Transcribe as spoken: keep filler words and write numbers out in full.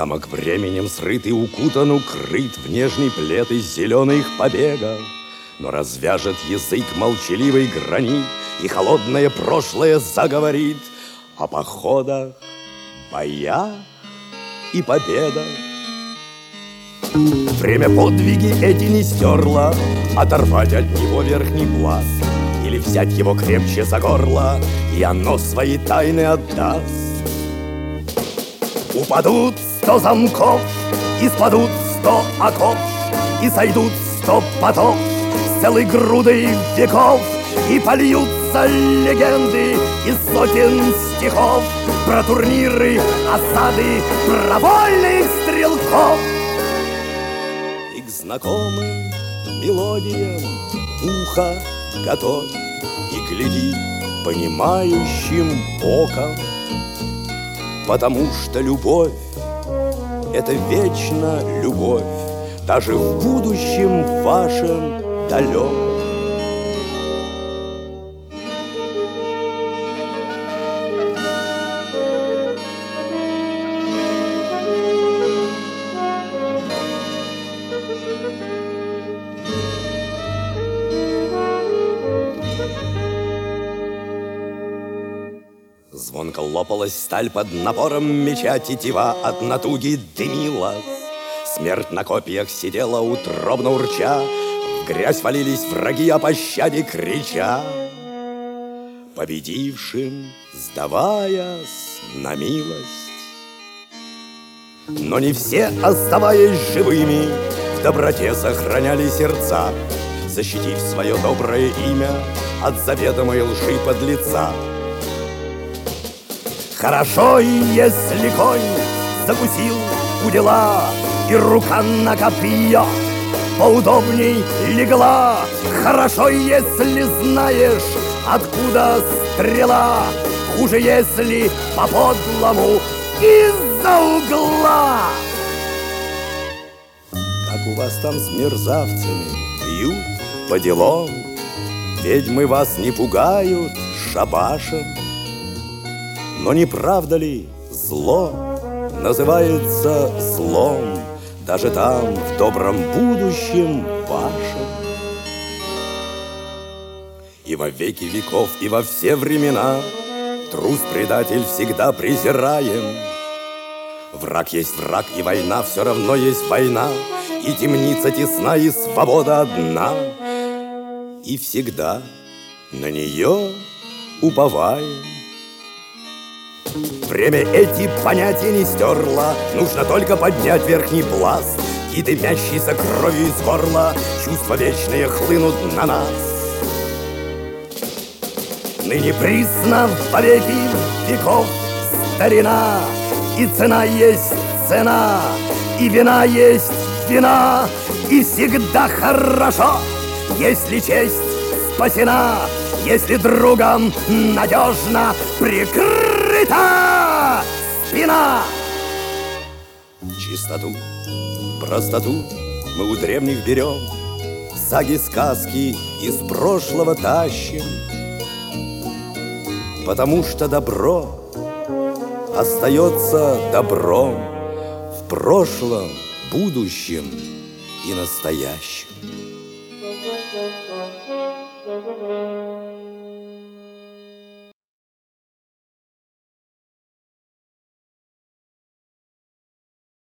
Замок временем срыт и укутан, укрыт в нежный плед из зеленых побегов. Но развяжет язык молчаливый гранит, и холодное прошлое заговорит о походах, боях и победах. Время подвиги эти не стерло, оторвать от него верхний пласт или взять его крепче за горло, и оно свои тайны отдаст. Упадут сто замков, и спадут сто оков, и сойдут сто потов с целой грудой веков, и польются легенды из сотен стихов про турниры, осады, про вольных стрелков. И к знакомым мелодиям ухо готовь и гляди понимающим оком, потому что любовь — это вечно любовь, даже в будущем вашем далеком. Звонко лопалась сталь под напором меча, тетива от натуги дымилась. Смерть на копьях сидела утробно урча, в грязь валились враги, о пощаде крича. Победившим сдаваясь на милость. Но не все, оставаясь живыми, в доброте сохраняли сердца, защитив свое доброе имя от заведомой лжи подлеца. Хорошо, если конь закусил у дела, и рука на копье поудобней легла. Хорошо, если знаешь, откуда стрела. Хуже, если по-подлому из-за угла. Как у вас там с мерзавцами? Бьют по делам? Ведьмы вас не пугают шабашем? Но не правда ли зло называется злом даже там, в добром будущем вашем? И во веки веков, и во все времена трус-предатель всегда презираем. Враг есть враг, и война все равно есть война, и темница тесна, и свобода одна. И всегда на нее уповаем. Время эти понятия не стерло, нужно только поднять верхний пласт, и дымящейся кровью из горла чувства вечные хлынут на нас. Ныне присно во веки веков старина, и цена есть цена, и вина есть вина, и всегда хорошо, если честь спасена, если другом надежно прикрыта спина. Чистоту, простоту мы у древних берем, саги, сказки из прошлого тащим, потому что добро остается добром в прошлом, будущем и настоящем.